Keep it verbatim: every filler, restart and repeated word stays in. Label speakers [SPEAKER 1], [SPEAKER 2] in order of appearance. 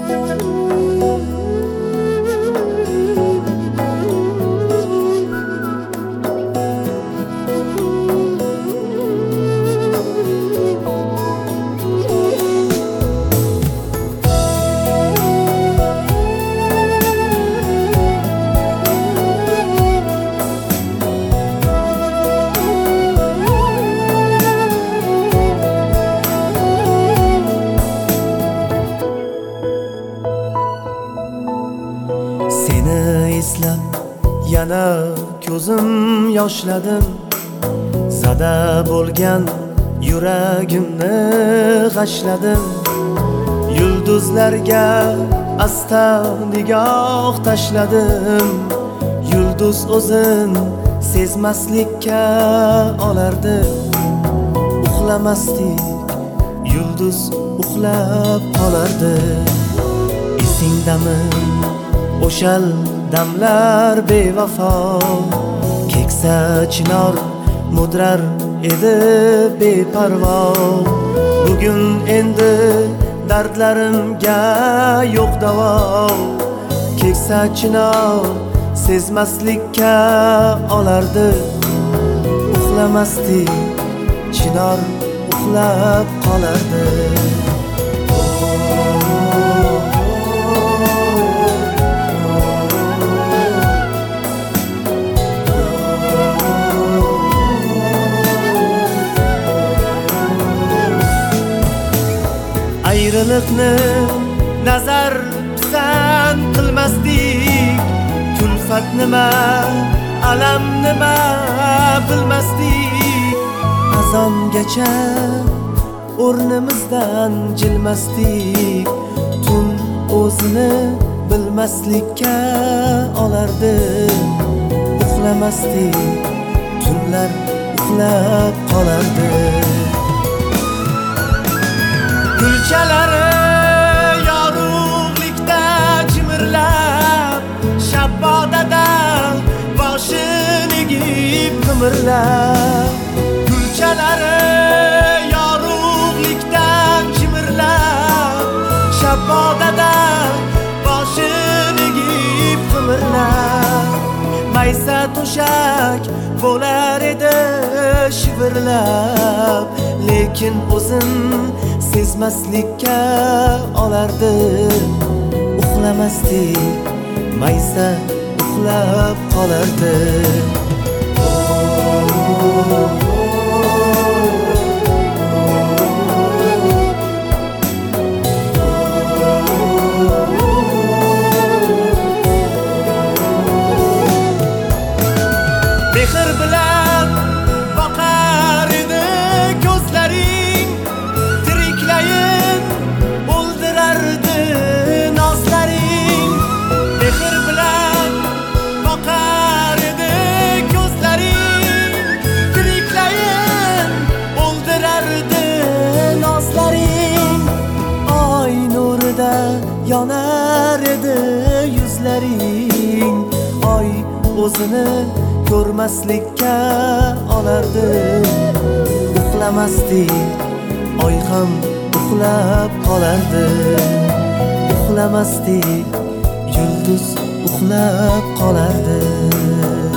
[SPEAKER 1] Seni eslab yana ko'zim yoshladim, sada bo'lgan yuragimni g'ashladim. Yulduzlarga asta nigoh tashladim, yulduz o'zin sezmaslikka olardi. Uxlamasdik, yulduz uxlab qolardi. Esingdami o'shal damlar bevafo, keksa chinor mudrar edi beparvo. Bugun endi dardlarimga yo'q davo, keksa chinor sezmaslikka olardi. Uxlamasdik, chinor uxlab qolardi. Ayriliqni nazar pisand qilmasdik, kulfat nima, alam nima bilmasdik. Azongacha o'rnimizdan jilmasdik, tun o'zini bilmaslikka olardi. Uxlamasdik, tunlar uxlab qolardi. Gulchalari yorug'likda jimirlab, shabbodadan boshini egib qimirlab. Gulchalari yorug'likdan jimirlab, shabbodadan boshini egib qimirlab. Maysa to'shak bo'lar edi shivirlab, lekin o'zin sezmaslikka olardi. Uxlamasdik, maysa uxlab qolardi. Mehr bilan boqar edi ko'zlaring, tiriklayin o'ldirardi nozlaring. Mehr bilan boqar edi ko'zlaring, tiriklayin o'ldirardi nozlaring. Oy nurida yonar edi yuzlaring, oy o'zini ko'rmaslikka olardi. Uxlamasdik, oy ham uxlab qolardi. Uxlamasdik, yulduz uxlab qolardi.